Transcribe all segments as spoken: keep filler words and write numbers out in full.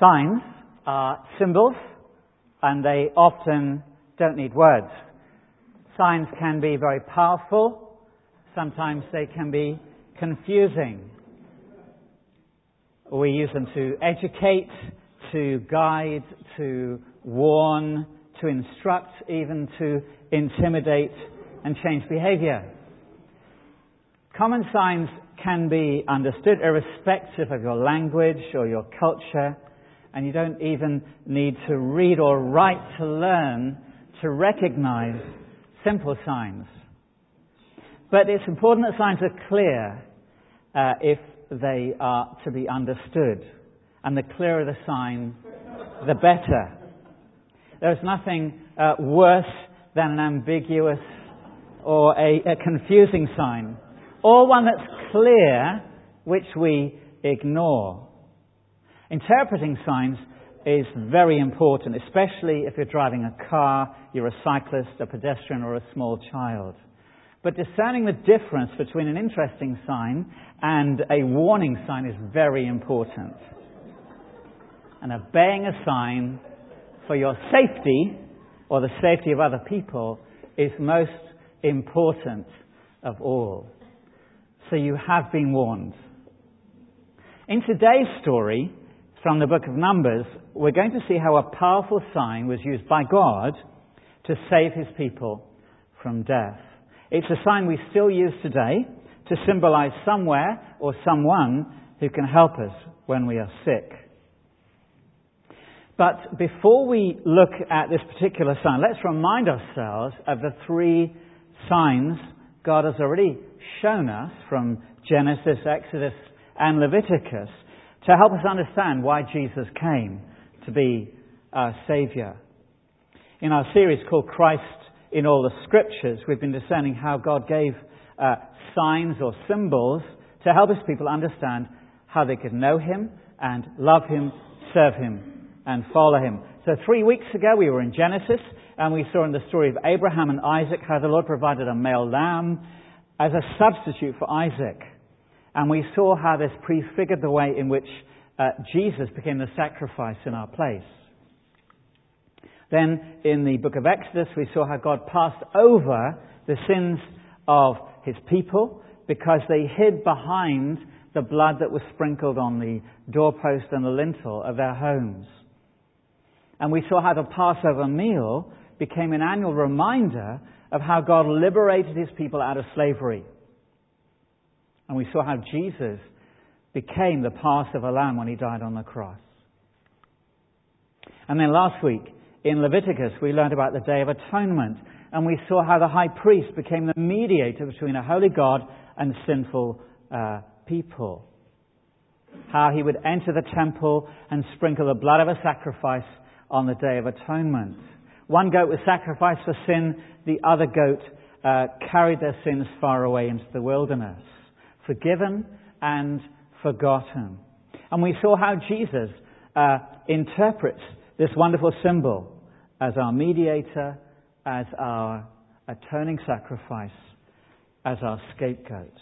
Signs are symbols, and they often don't need words. Signs can be very powerful. Sometimes they can be confusing. We use them to educate, to guide, to warn, to instruct, even to intimidate and change behavior. Common signs can be understood irrespective of your language or your culture, and you don't even need to read or write to learn to recognize simple signs. But it's important that signs are clear uh, if they are to be understood. And the clearer the sign, the better. There's nothing uh, worse than an ambiguous or a, a confusing sign, or one that's clear, which we ignore. Interpreting signs is very important, especially if you're driving a car, you're a cyclist, a pedestrian, or a small child. But discerning the difference between an interesting sign and a warning sign is very important. And obeying a sign for your safety or the safety of other people is most important of all. So you have been warned. In today's story from the book of Numbers, we're going to see how a powerful sign was used by God to save his people from death. It's a sign we still use today to symbolize somewhere or someone who can help us when we are sick. But before we look at this particular sign, let's remind ourselves of the three signs God has already shown us from Genesis, Exodus, and Leviticus to help us understand why Jesus came to be our Saviour. In our series called Christ in All the Scriptures, we've been discerning how God gave uh, signs or symbols to help his people understand how they could know him and love him, serve him, and follow him. So three weeks ago we were in Genesis, and we saw in the story of Abraham and Isaac how the Lord provided a male lamb as a substitute for Isaac. And we saw how this prefigured the way in which uh, Jesus became the sacrifice in our place. Then in the book of Exodus we saw how God passed over the sins of his people because they hid behind the blood that was sprinkled on the doorpost and the lintel of their homes. And we saw how the Passover meal became an annual reminder of how God liberated his people out of slavery. And we saw how Jesus became the Passover lamb when he died on the cross. And then last week in Leviticus we learned about the Day of Atonement, and we saw how the high priest became the mediator between a holy God and sinful uh, people. How he would enter the temple and sprinkle the blood of a sacrifice on the Day of Atonement. One goat was sacrificed for sin, the other goat uh, carried their sins far away into the wilderness, forgiven and forgotten. And we saw how Jesus uh, interprets this wonderful symbol as our mediator, as our atoning sacrifice, as our scapegoat.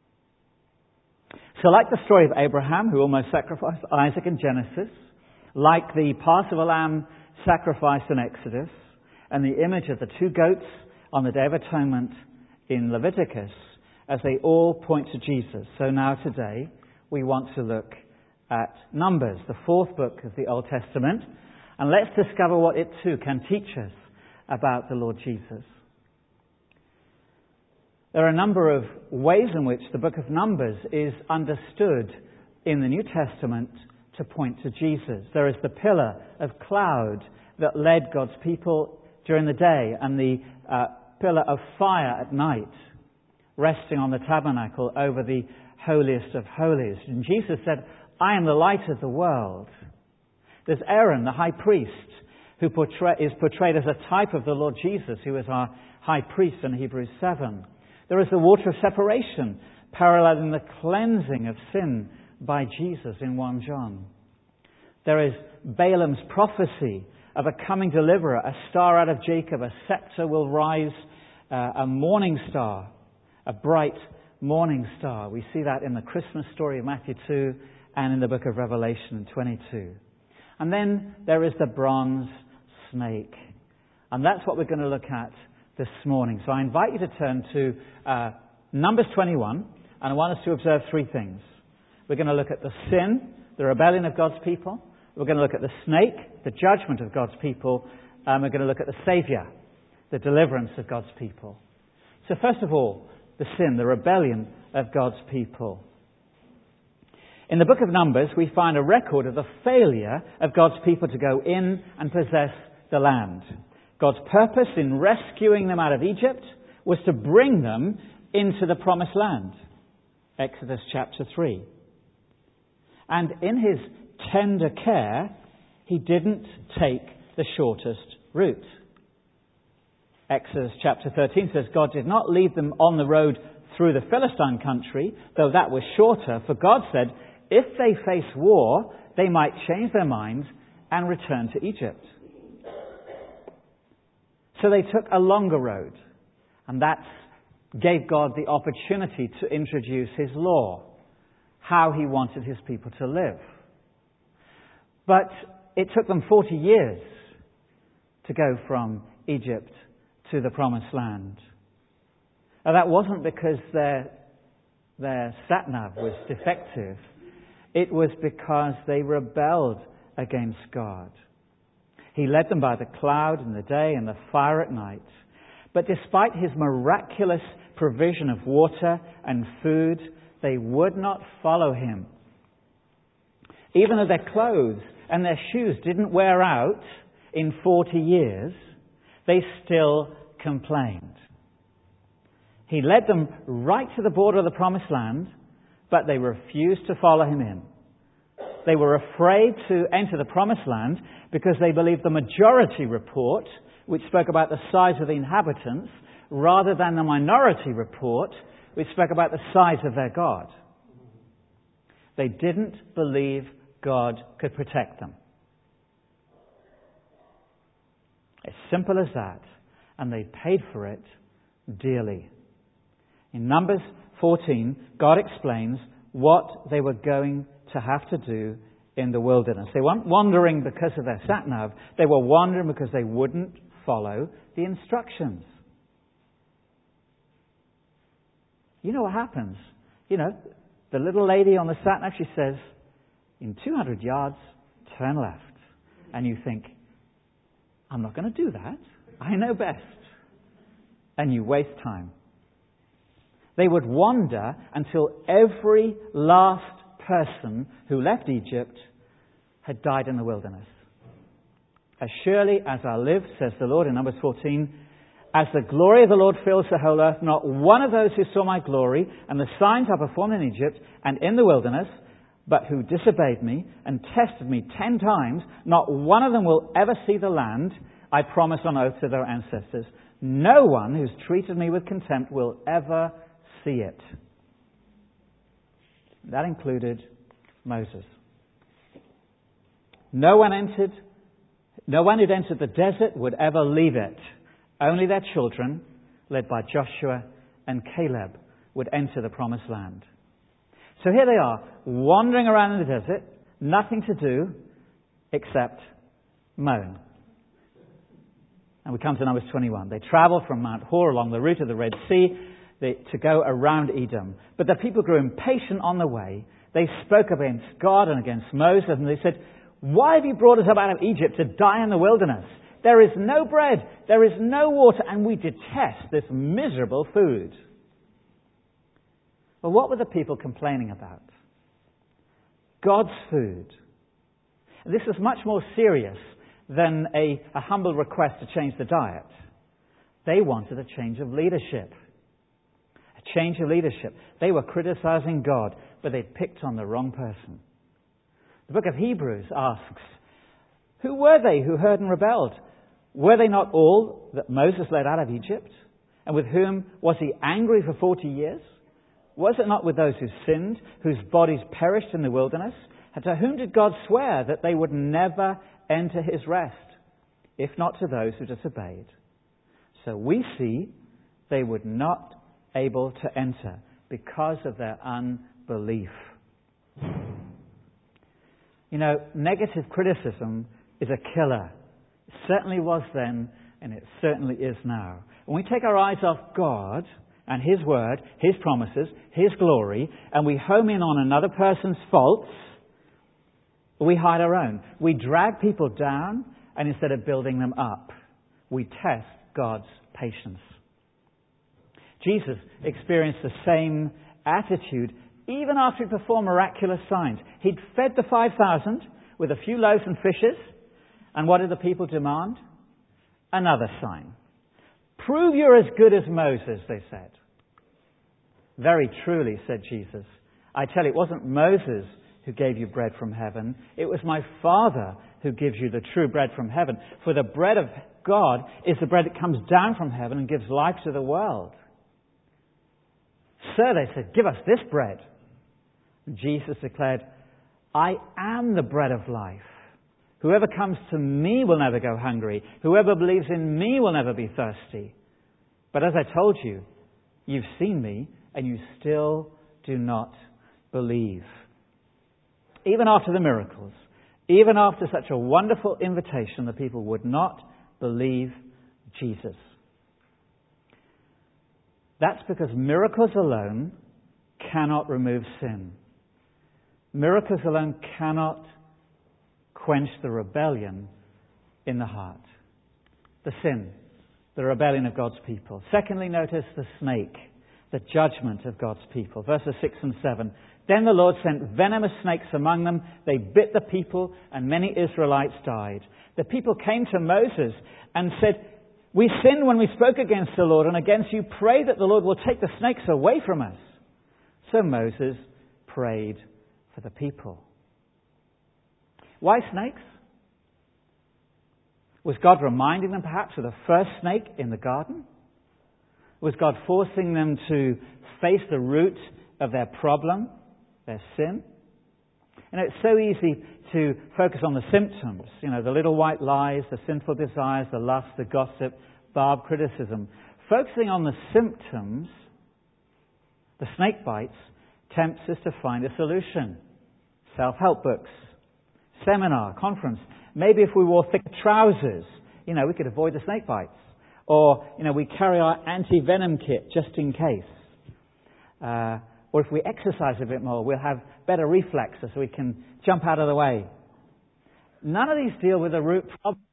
So like the story of Abraham, who almost sacrificed Isaac in Genesis, like the Passover lamb sacrifice in Exodus, and the image of the two goats on the Day of Atonement in Leviticus, as they all point to Jesus. So now today we want to look at Numbers, the fourth book of the Old Testament, and let's discover what it too can teach us about the Lord Jesus. There are a number of ways in which the book of Numbers is understood in the New Testament to point to Jesus. There is the pillar of cloud that led God's people during the day, and the uh, pillar of fire at night, resting on the tabernacle over the holiest of holies. And Jesus said, I am the light of the world. There's Aaron, the high priest, who portray- is portrayed as a type of the Lord Jesus, who is our high priest in Hebrews seven. There is the water of separation, paralleling the cleansing of sin by Jesus in First John. There is Balaam's prophecy of a coming deliverer, a star out of Jacob, a scepter will rise, uh, a morning star, a bright morning star. We see that in the Christmas story of Matthew two and in the book of Revelation twenty-two. And then there is the bronze snake. And that's what we're going to look at this morning. So I invite you to turn to uh, Numbers twenty-one, and I want us to observe three things. We're going to look at the sin, the rebellion of God's people. We're going to look at the snake, the judgment of God's people. And we're going to look at the Saviour, the deliverance of God's people. So first of all, the sin, the rebellion of God's people. In the book of Numbers, we find a record of the failure of God's people to go in and possess the land. God's purpose in rescuing them out of Egypt was to bring them into the promised land. Exodus chapter three. And in his tender care, he didn't take the shortest route. Exodus chapter thirteen says God did not lead them on the road through the Philistine country, though that was shorter, for God said if they face war, they might change their minds and return to Egypt. So they took a longer road, and that gave God the opportunity to introduce his law, how he wanted his people to live. But it took them forty years to go from Egypt to the promised land. Now that wasn't because their, their sat-nav was defective. It was because they rebelled against God. He led them by the cloud in the day and the fire at night. But despite his miraculous provision of water and food, they would not follow him. Even though their clothes and their shoes didn't wear out in forty years, they still complained. He led them right to the border of the promised land, but they refused to follow him in. They were afraid to enter the promised land because they believed the majority report, which spoke about the size of the inhabitants, rather than the minority report, which spoke about the size of their God. They didn't believe God could protect them. As simple as that. And they paid for it dearly. In Numbers fourteen, God explains what they were going to have to do in the wilderness. They weren't wandering because of their sat-nav. They were wandering because they wouldn't follow the instructions. You know what happens? You know, the little lady on the sat-nav, she says, in two hundred yards, turn left. And you think, I'm not going to do that. I know best. And you waste time. They would wander until every last person who left Egypt had died in the wilderness. As surely as I live, says the Lord in Numbers fourteen, as the glory of the Lord fills the whole earth, not one of those who saw my glory and the signs I performed in Egypt and in the wilderness, but who disobeyed me and tested me ten times, not one of them will ever see the land I promised on oath to their ancestors. No one who's treated me with contempt will ever see it. That included Moses. No one entered, no one who'd entered the desert would ever leave it. Only their children, led by Joshua and Caleb, would enter the promised land. So here they are, wandering around in the desert, nothing to do except moan. And we come to Numbers twenty-one. They travel from Mount Hor along the route of the Red Sea they, to go around Edom. But the people grew impatient on the way. They spoke against God and against Moses, and they said, why have you brought us up out of Egypt to die in the wilderness? There is no bread, there is no water, and we detest this miserable food. Well, what were the people complaining about? God's food. This is much more serious than a, a humble request to change the diet. They wanted a change of leadership. A change of leadership. They were criticizing God, but they'd picked on the wrong person. The book of Hebrews asks, who were they who heard and rebelled? Were they not all that Moses led out of Egypt? And with whom was he angry for forty years? Was it not with those who sinned, whose bodies perished in the wilderness? And to whom did God swear that they would never enter his rest, if not to those who disobeyed? So we see they were not able to enter because of their unbelief. You know, negative criticism is a killer. It certainly was then, and it certainly is now. When we take our eyes off God and His Word, His promises, His glory, and we home in on another person's faults, we hide our own. We drag people down, and instead of building them up, we test God's patience. Jesus experienced the same attitude even after he performed miraculous signs. He'd fed the five thousand with a few loaves and fishes, and what did the people demand? Another sign. Prove you're as good as Moses, they said. Very truly, said Jesus, I tell you, it wasn't Moses who gave you bread from heaven. It was my Father who gives you the true bread from heaven. For the bread of God is the bread that comes down from heaven and gives life to the world. Sir, they said, give us this bread. And Jesus declared, I am the bread of life. Whoever comes to me will never go hungry. Whoever believes in me will never be thirsty. But as I told you, you've seen me and you still do not believe. Even after the miracles, even after such a wonderful invitation, the people would not believe Jesus. That's because miracles alone cannot remove sin. Miracles alone cannot quench the rebellion in the heart. The sin, the rebellion of God's people. Secondly, notice the snake, the judgment of God's people. Verses six and seven. Then the Lord sent venomous snakes among them. They bit the people, and many Israelites died. The people came to Moses and said, we sinned when we spoke against the Lord and against you. Pray that the Lord will take the snakes away from us. So Moses prayed for the people. Why snakes? Was God reminding them perhaps of the first snake in the garden? Was God forcing them to face the root of their problem, their sin? And it's so easy to focus on the symptoms, you know, the little white lies, the sinful desires, the lust, the gossip, barbed criticism. Focusing on the symptoms, the snake bites, tempts us to find a solution. Self-help books, seminar, conference. Maybe if we wore thick trousers, you know, we could avoid the snake bites. Or, you know, we carry our anti-venom kit just in case. Uh, or if we exercise a bit more, we'll have better reflexes so we can jump out of the way. None of these deal with the root problem.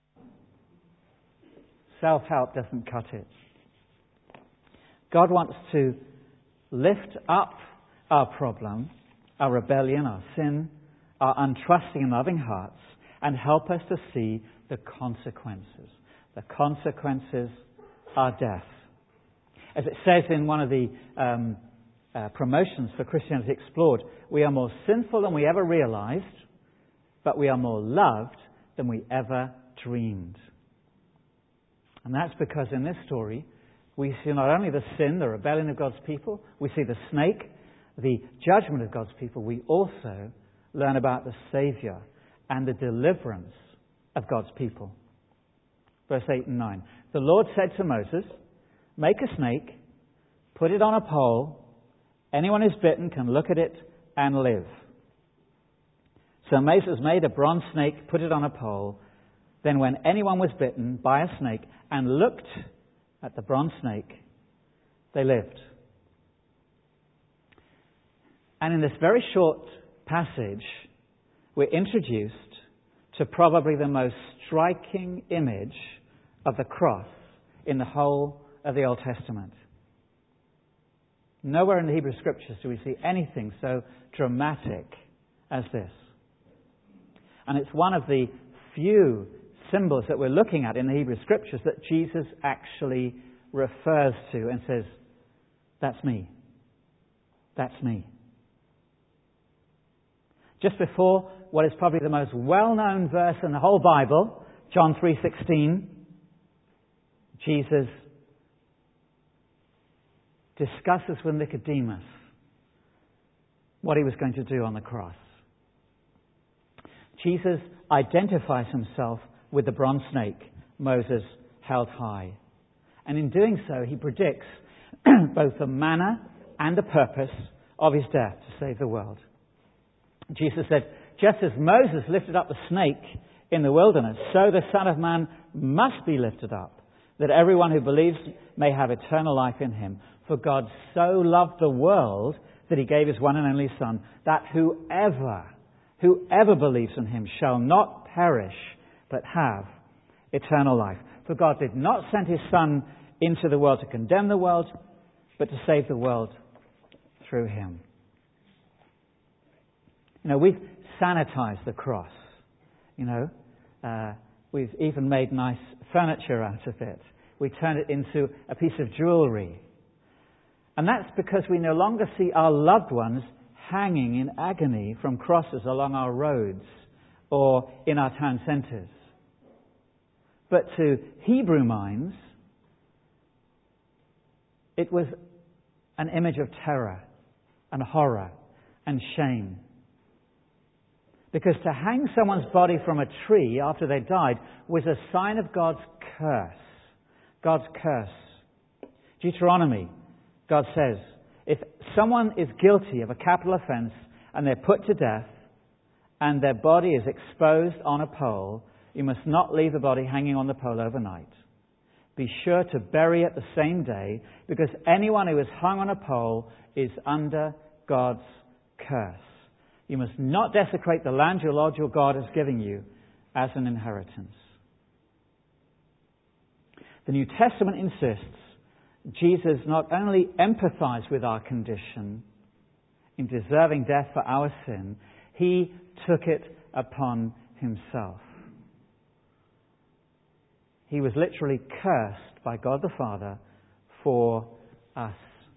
Self-help doesn't cut it. God wants to lift up our problem, our rebellion, our sin, our untrusting and loving hearts, and help us to see the consequences. The consequences are death. As it says in one of the um, uh, promotions for Christianity Explored, we are more sinful than we ever realized, but we are more loved than we ever dreamed. And that's because in this story, we see not only the sin, the rebellion of God's people, we see the snake, the judgment of God's people, we also learn about the Savior and the deliverance of God's people. Verse eight and nine. The Lord said to Moses, make a snake, put it on a pole. Anyone who's bitten can look at it and live. So Moses made a bronze snake, put it on a pole. Then when anyone was bitten by a snake and looked at the bronze snake, they lived. And in this very short passage, we're introduced to probably the most striking image of the cross in the whole of the Old Testament. Nowhere in the Hebrew Scriptures do we see anything so dramatic as this. And it's one of the few symbols that we're looking at in the Hebrew Scriptures that Jesus actually refers to and says, that's me. That's me. Just before what is probably the most well-known verse in the whole Bible, John three sixteen, Jesus discusses with Nicodemus what he was going to do on the cross. Jesus identifies himself with the bronze snake Moses held high. And in doing so, he predicts both the manner and the purpose of his death to save the world. Jesus said, just as Moses lifted up the snake in the wilderness, so the Son of Man must be lifted up, that everyone who believes may have eternal life in him. For God so loved the world that he gave his one and only Son, that whoever, whoever believes in him shall not perish, but have eternal life. For God did not send his Son into the world to condemn the world, but to save the world through him. You know, we've sanitized the cross. You know, uh, we've even made nice furniture out of it. We turned it into a piece of jewelry. And that's because we no longer see our loved ones hanging in agony from crosses along our roads or in our town centres. But to Hebrew minds, it was an image of terror and horror and shame. Because to hang someone's body from a tree after they died was a sign of God's curse. God's curse. Deuteronomy, God says, if someone is guilty of a capital offence and they're put to death and their body is exposed on a pole, you must not leave the body hanging on the pole overnight. Be sure to bury it the same day, because anyone who is hung on a pole is under God's curse. You must not desecrate the land your Lord your God is giving you as an inheritance. The New Testament insists Jesus not only empathized with our condition in deserving death for our sin, he took it upon himself. He was literally cursed by God the Father for us.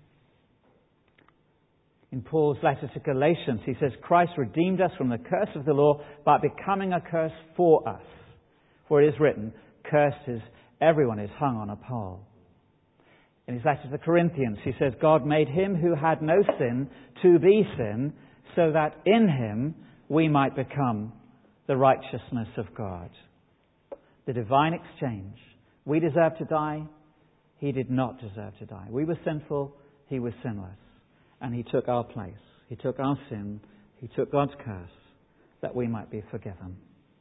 In Paul's letter to Galatians, he says, Christ redeemed us from the curse of the law by becoming a curse for us. For it is written, cursed is everyone who is hung on a pole. In his letter to the Corinthians, he says, God made him who had no sin to be sin, so that in him we might become the righteousness of God. The divine exchange. We deserve to die. He did not deserve to die. We were sinful. He was sinless. And he took our place. He took our sin. He took God's curse that we might be forgiven.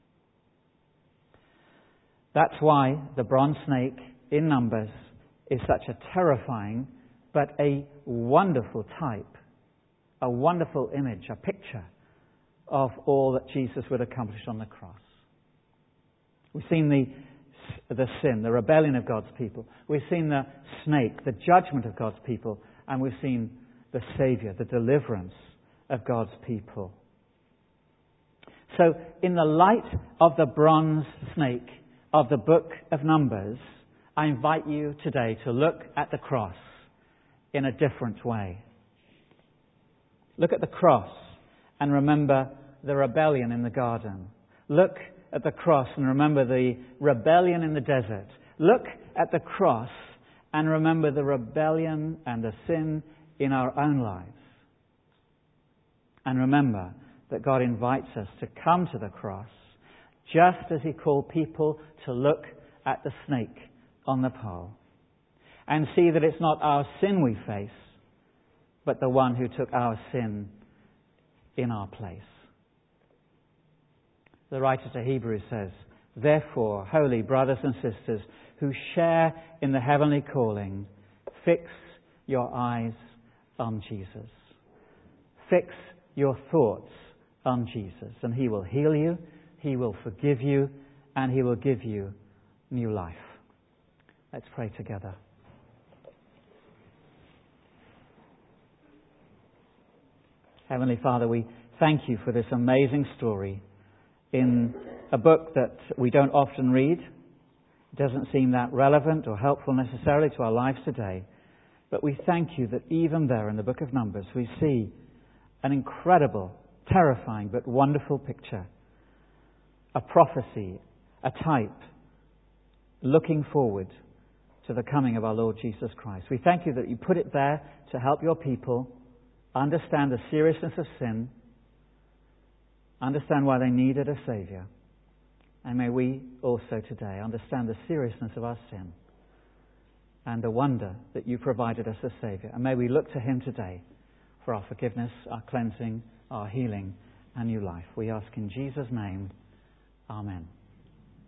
That's why the bronze snake in Numbers is such a terrifying but a wonderful type, a wonderful image, a picture of all that Jesus would accomplish on the cross. We've seen the, the sin, the rebellion of God's people. We've seen the snake, the judgment of God's people. And we've seen the Saviour, the deliverance of God's people. So, in the light of the bronze snake of the book of Numbers, I invite you today to look at the cross in a different way. Look at the cross and remember the rebellion in the garden. Look at the cross and remember the rebellion in the desert. Look at the cross and remember the rebellion and the sin in our own lives. And remember that God invites us to come to the cross just as He called people to look at the snake on the pole and see that it's not our sin we face, but the one who took our sin in our place. The writer to Hebrews says, therefore, holy brothers and sisters who share in the heavenly calling, fix your eyes on Jesus. Fix your thoughts on Jesus, and He will heal you, He will forgive you, and He will give you new life. Let's pray together. Heavenly Father, we thank You for this amazing story in a book that we don't often read. It doesn't seem that relevant or helpful necessarily to our lives today. But we thank You that even there in the book of Numbers we see an incredible, terrifying but wonderful picture. A prophecy, a type, looking forward to the coming of our Lord Jesus Christ. We thank You that You put it there to help Your people understand the seriousness of sin, understand why they needed a Saviour. And may we also today understand the seriousness of our sin and the wonder that You provided us a Saviour. And may we look to Him today for our forgiveness, our cleansing, our healing, and new life. We ask in Jesus' name. Amen.